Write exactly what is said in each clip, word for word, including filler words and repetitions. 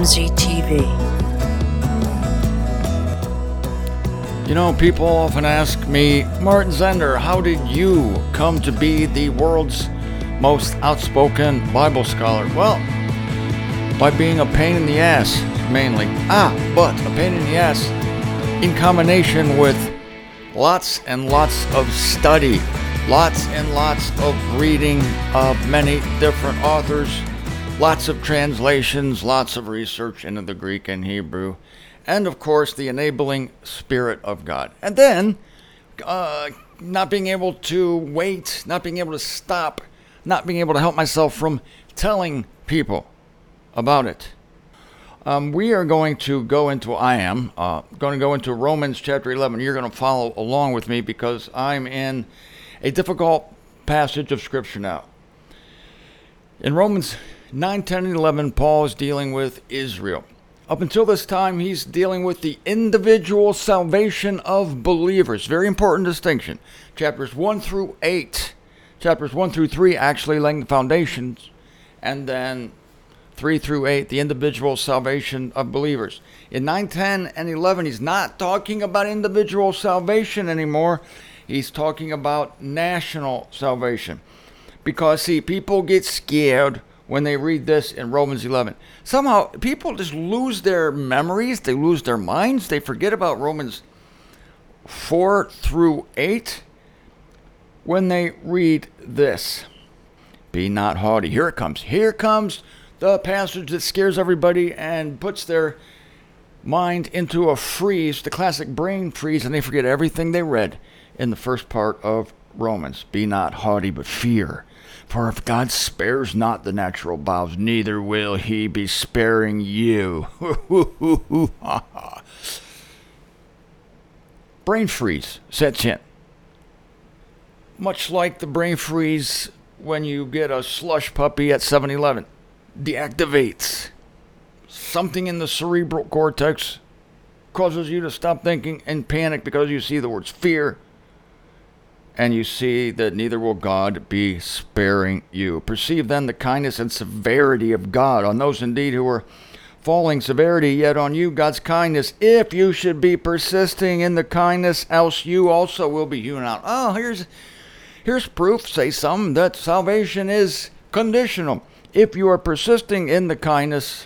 M Z T V. You know, people often ask me, Martin Zender, how did you come to be the world's most outspoken Bible scholar? Well, by being a pain in the ass, mainly. Ah, but a pain in the ass in combination with lots and lots of study, lots and lots of reading of many different authors, lots of translations, lots of research into the Greek and Hebrew, and of course the enabling Spirit of God. And then uh, not being able to wait, not being able to stop, not being able to help myself from telling people about it. Um, we are going to go into, I am, uh, going to go into Romans chapter eleven. You're going to follow along with me because I'm in a difficult passage of Scripture now. In Romans nine, ten, and eleven, Paul is dealing with Israel. Up until this time, he's dealing with the individual salvation of believers. Very important distinction. Chapters one through eight. Chapters one through three actually laying the foundations. And then three through eight, the individual salvation of believers. In nine, ten, and eleven, he's not talking about individual salvation anymore. He's talking about national salvation. Because, see, people get scared when they read this in Romans eleven. Somehow, people just lose their memories. They lose their minds. They forget about Romans four through eight when they read this. Be not haughty. Here it comes. Here comes the passage that scares everybody and puts their mind into a freeze, the classic brain freeze, and they forget everything they read in the first part of Romans. Be not haughty, but fear. For if God spares not the natural bowels, neither will he be sparing you. Brain freeze sets in. Much like the brain freeze when you get a slush puppy at seven eleven. Deactivates. Something in the cerebral cortex causes you to stop thinking and panic because you see the words fear. And you see that neither will God be sparing you. Perceive then the kindness and severity of God on those indeed who are falling, severity yet on you God's kindness, if you should be persisting in the kindness, else you also will be hewn out. Oh, here's here's proof, say some, that salvation is conditional. If you are persisting in the kindness,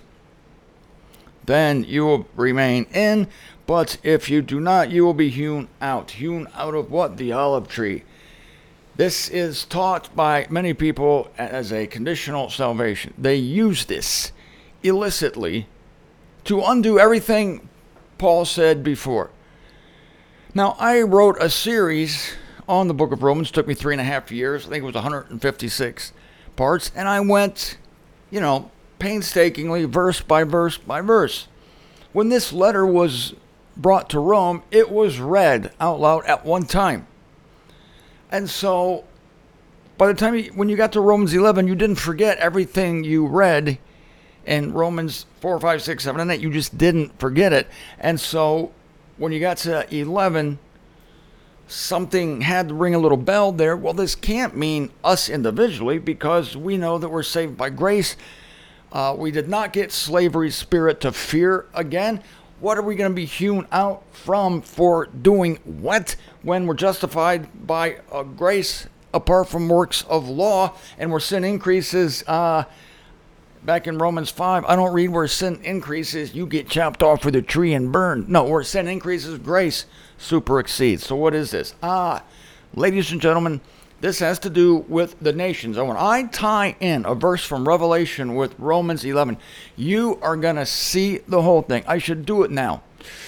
then you will remain in. But if you do not, you will be hewn out. Hewn out of what? The olive tree. This is taught by many people as a conditional salvation. They use this illicitly to undo everything Paul said before. Now, I wrote a series on the book of Romans. It took me three and a half years. I think it was one hundred fifty-six parts. And I went, you know, painstakingly, verse by verse by verse. When this letter was brought to Rome, it was read out loud at one time. And so, by the time you, when you got to Romans eleven, you didn't forget everything you read in Romans four, five, six, seven, and eight. You just didn't forget it. And so, when you got to eleven, something had to ring a little bell there. Well, this can't mean us individually because we know that we're saved by grace. Uh, we did not get slavery's spirit to fear again. What are we going to be hewn out from for doing what when we're justified by uh, grace apart from works of law, and where sin increases? Uh, back in Romans five, I don't read where sin increases, you get chopped off with a tree and burned. No, where sin increases, grace super exceeds. So what is this? Ah, ladies and gentlemen, this has to do with the nations. And when I tie in a verse from Revelation with Romans eleven, you are going to see the whole thing. I should do it now.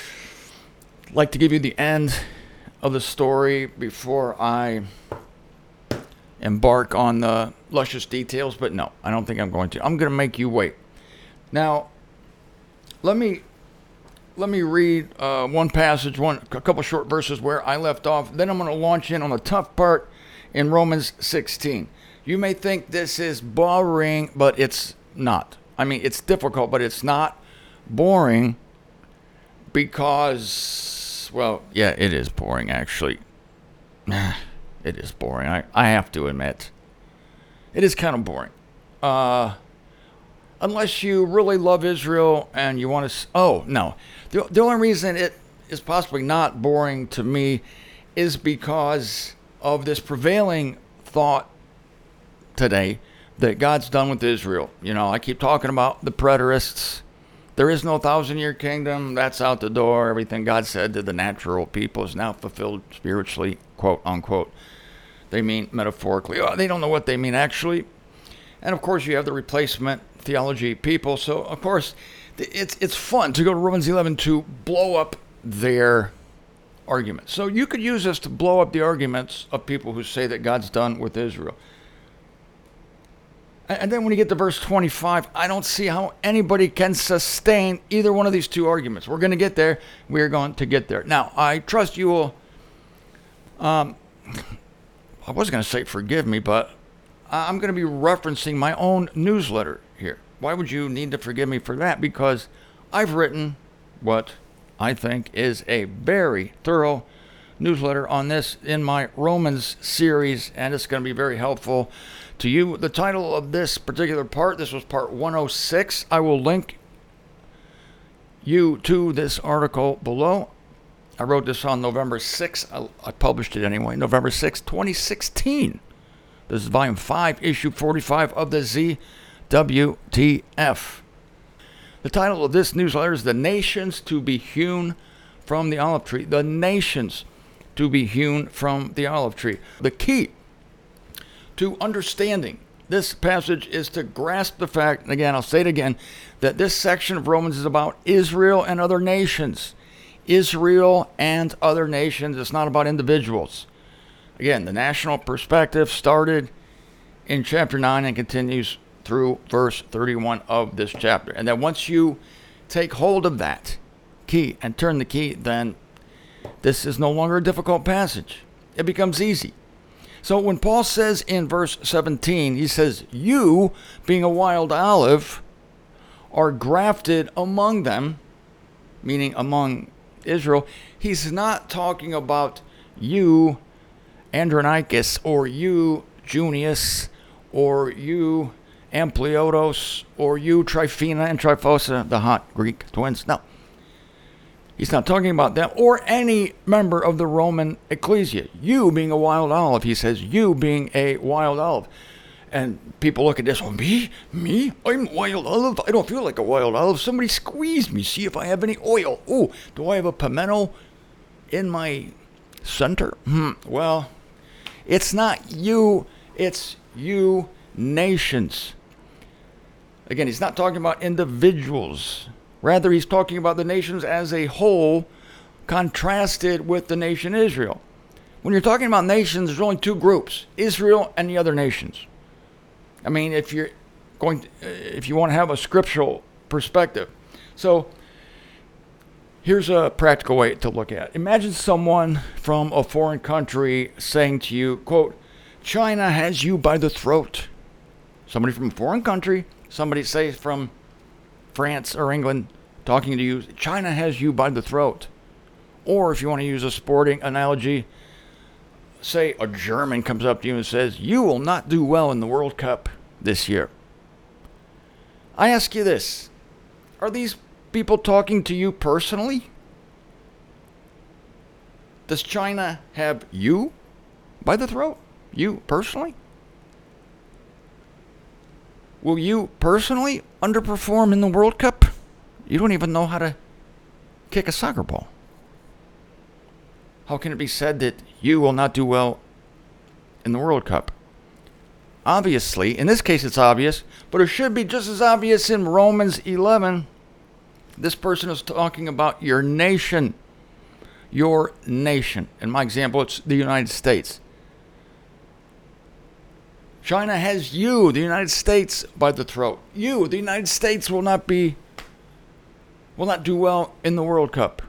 I'd like to give you the end of the story before I embark on the luscious details, but no, I don't think I'm going to. I'm going to make you wait. Now, let me let me read uh, one passage, one a couple short verses where I left off. Then I'm going to launch in on the tough part in Romans sixteen. You may think this is boring, but it's not. I mean, it's difficult, but it's not boring because, well, yeah, it is boring, actually. It is boring. I, I have to admit. It is kind of boring. Uh, unless you really love Israel and you want to. Oh, no. The, the only reason it is possibly not boring to me is because of this prevailing thought today that God's done with Israel. You know, I keep talking about the preterists. There is no thousand-year kingdom. That's out the door. Everything God said to the natural people is now fulfilled spiritually, quote, unquote. They mean metaphorically. Oh, they don't know what they mean actually. And, of course, you have the replacement theology people. So, of course, it's it's fun to go to Romans eleven to blow up their arguments. So you could use this to blow up the arguments of people who say that God's done with Israel. And then when you get to verse twenty-five, I don't see how anybody can sustain either one of these two arguments. We're going to get there. We're going to get there. Now, I trust you will, um, I was going to say forgive me, but I'm going to be referencing my own newsletter here. Why would you need to forgive me for that? Because I've written what I think is a very thorough newsletter on this in my Romans series, and it's going to be very helpful to you. The title of this particular part, this was part one oh six. I will link you to this article below. I wrote this on November sixth. I, I published it anyway, November sixth, twenty sixteen. This is volume five, issue forty-five of the Z W T F. The title of this newsletter is The Nations to be Hewn from the Olive Tree. The Nations to be Hewn from the Olive Tree. The key to understanding this passage is to grasp the fact, and again, I'll say it again, that this section of Romans is about Israel and other nations. Israel and other nations. It's not about individuals. Again, the national perspective started in chapter nine and continues through verse thirty-one of this chapter. And then once you take hold of that key and turn the key, then this is no longer a difficult passage. It becomes easy. So when Paul says in verse seventeen, he says, you, being a wild olive, are grafted among them, meaning among Israel. He's not talking about you, Andronicus, or you, Junius, or you, Ampliotos, or you, Tryphena and Tryphosa, the hot Greek twins. No. He's not talking about them or any member of the Roman ecclesia. You being a wild olive. He says, you being a wild olive. And people look at this, oh, me? Me? I'm a wild olive? I don't feel like a wild olive. Somebody squeeze me, see if I have any oil. Oh, do I have a pimento in my center? Hmm. Well, it's not you, it's you nations. Again, he's not talking about individuals. Rather, he's talking about the nations as a whole, contrasted with the nation Israel. When you're talking about nations, there's only two groups, Israel and the other nations. I mean, if you're going to, if you want to have a scriptural perspective. So, here's a practical way to look at it. Imagine someone from a foreign country saying to you, quote, China has you by the throat. Somebody from a foreign country, somebody say from France or England talking to you, China has you by the throat. Or if you want to use a sporting analogy, say a German comes up to you and says, you will not do well in the World Cup this year. I ask you this, are these people talking to you personally? Does China have you by the throat? You personally? Will you personally underperform in the World Cup? You don't even know how to kick a soccer ball. How can it be said that you will not do well in the World Cup? Obviously, in this case it's obvious, but it should be just as obvious in Romans eleven. This person is talking about your nation. Your nation. In my example, it's the United States. China has you, the United States, by the throat. You, the United States, will not be, will not do well in the World Cup.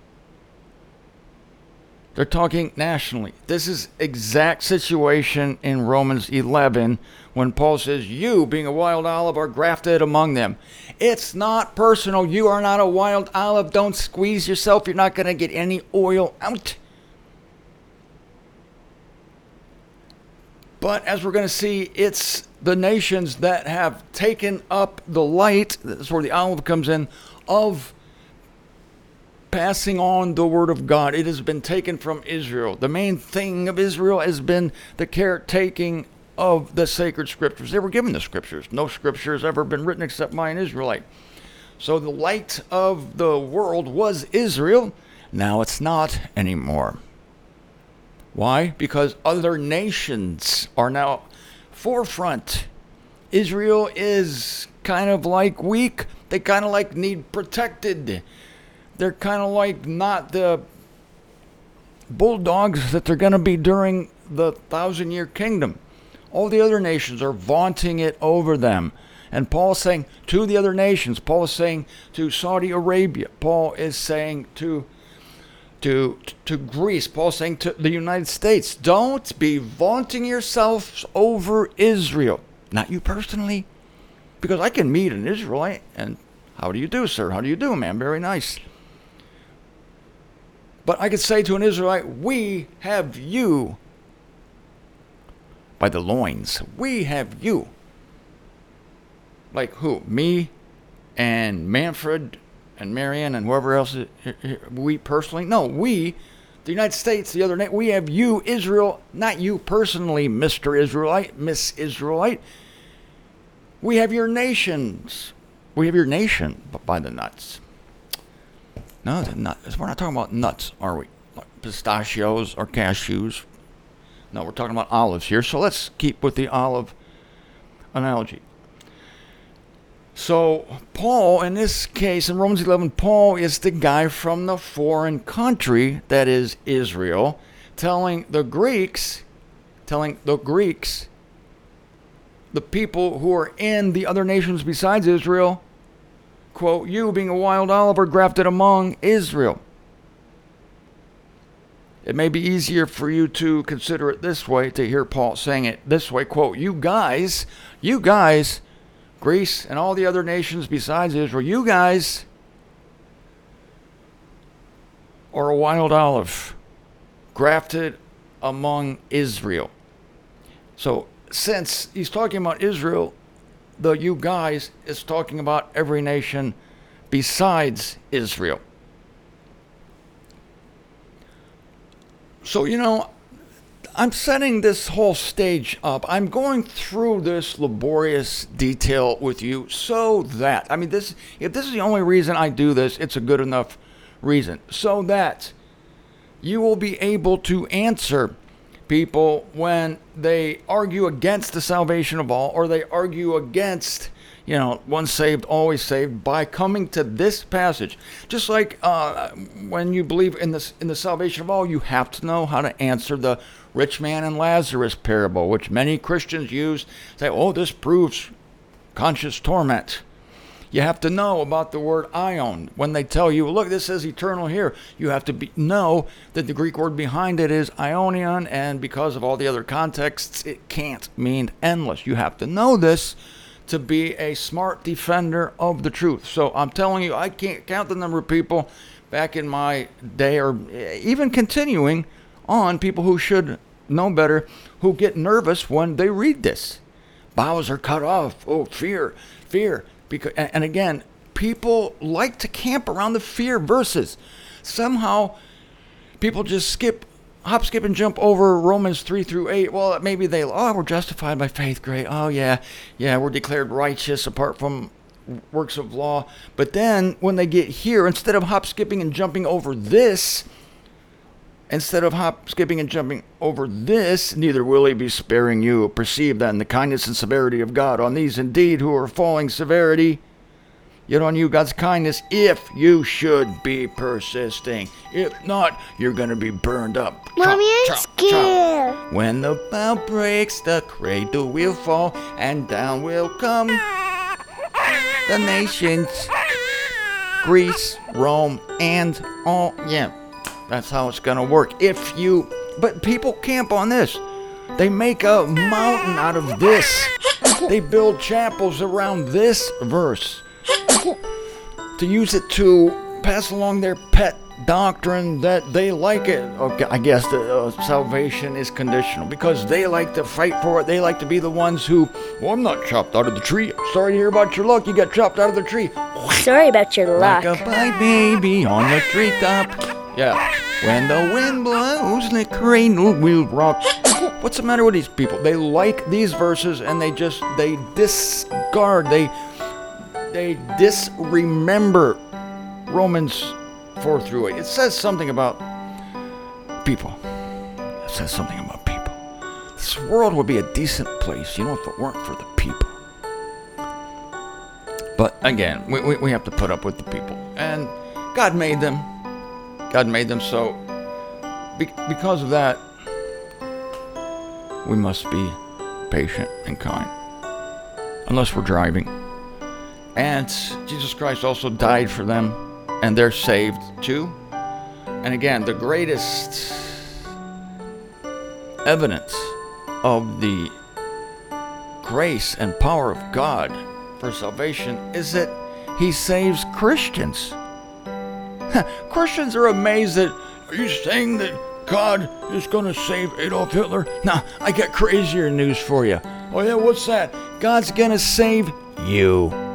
They're talking nationally. This is exact situation in Romans eleven when Paul says, you, being a wild olive, are grafted among them. It's not personal. You are not a wild olive. Don't squeeze yourself. You're not going to get any oil out. But as we're going to see, it's the nations that have taken up the light, that's where the olive comes in, of passing on the word of God. It has been taken from Israel. The main thing of Israel has been the caretaking of the sacred scriptures. They were given the scriptures. No scripture has ever been written except by an Israelite. So the light of the world was Israel. Now it's not anymore. Why? Because other nations are now forefront. Israel is kind of like weak. They kind of like need protected. They're kind of like not the bulldogs that they're going to be during the thousand year kingdom. All the other nations are vaunting it over them. And Paul's saying to the other nations, Paul is saying to Saudi Arabia, Paul is saying to To, to Greece, Paul saying to the United States, don't be vaunting yourselves over Israel. Not you personally, because I can meet an Israelite and how do you do, sir? How do you do, man? Very nice. But I could say to an Israelite, we have you by the loins. We have you. Like who? Me and Manfred and Marion and whoever else, we personally, no, we, the United States, the other, na- we have you, Israel, not you personally, Mister Israelite, Miss Israelite. We have your nations. We have your nation by the nuts. No, the nuts. We're not talking about nuts, are we? Like pistachios or cashews. No, we're talking about olives here. So let's keep with the olive analogy. So Paul, in this case, in Romans eleven, Paul is the guy from the foreign country, that is Israel, telling the Greeks, telling the Greeks, the people who are in the other nations besides Israel, quote, you being a wild olive are grafted among Israel. It may be easier for you to consider it this way, to hear Paul saying it this way, quote, you guys, you guys, Greece and all the other nations besides Israel, you guys are a wild olive grafted among Israel. So since he's talking about Israel, the you guys is talking about every nation besides Israel. So, you know, I'm setting this whole stage up. I'm going through this laborious detail with you so that, I mean, this, if this is the only reason I do this, it's a good enough reason. So that you will be able to answer people when they argue against the salvation of all, or they argue against, you know, once saved, always saved, by coming to this passage. Just like uh, when you believe in this, in the salvation of all, you have to know how to answer the rich man and Lazarus parable, which many Christians use. Say, oh, this proves conscious torment. You have to know about the word aion. When they tell you, look, this says eternal here, you have to be, know that the Greek word behind it is aionion, and because of all the other contexts, it can't mean endless. You have to know this to be a smart defender of the truth. So I'm telling you, I can't count the number of people back in my day, or even continuing on, people who should know better, who get nervous when they read this. Boughs are cut off. Oh, fear, fear. Because, and again, people like to camp around the fear verses. Somehow, people just skip, hop, skip, and jump over Romans three through eight. Well, maybe they, oh, we're justified by faith, great. Oh, yeah, yeah, we're declared righteous apart from works of law. But then, when they get here, instead of hop, skipping, and jumping over this, Instead of hop, skipping, and jumping over this, neither will he be sparing you. Perceive then the kindness and severity of God on these indeed who are falling severity, yet on you God's kindness, if you should be persisting. If not, you're going to be burned up. Mommy, I'm scared. When the bough breaks, the cradle will fall, and down will come the nations, Greece, Rome, and all, yeah. That's how it's going to work. If you, but people camp on this. They make a mountain out of this. They build chapels around this verse to use it to pass along their pet doctrine that they like it. Okay, I guess the, uh, salvation is conditional because they like to fight for it. They like to be the ones who, well, I'm not chopped out of the tree. Sorry to hear about your luck. You got chopped out of the tree. Sorry about your luck. Rock-a-bye baby on the treetop. Yeah. When the wind blows, the cradle will rock. What's the matter with these people? They like these verses and they just, they discard, they, they disremember Romans four through eight. It says something about people. It says something about people. This world would be a decent place, you know, if it weren't for the people. But again, we, we, we have to put up with the people. And God made them. God made them so. Be, because of that, we must be patient and kind. Unless we're driving. And Jesus Christ also died for them. And they're saved too. And again, the greatest evidence of the grace and power of God for salvation is that He saves Christians. Christians are amazed that, are you saying that God is going to save Adolf Hitler? Nah, I got crazier news for you. Oh yeah, what's that? God's going to save you.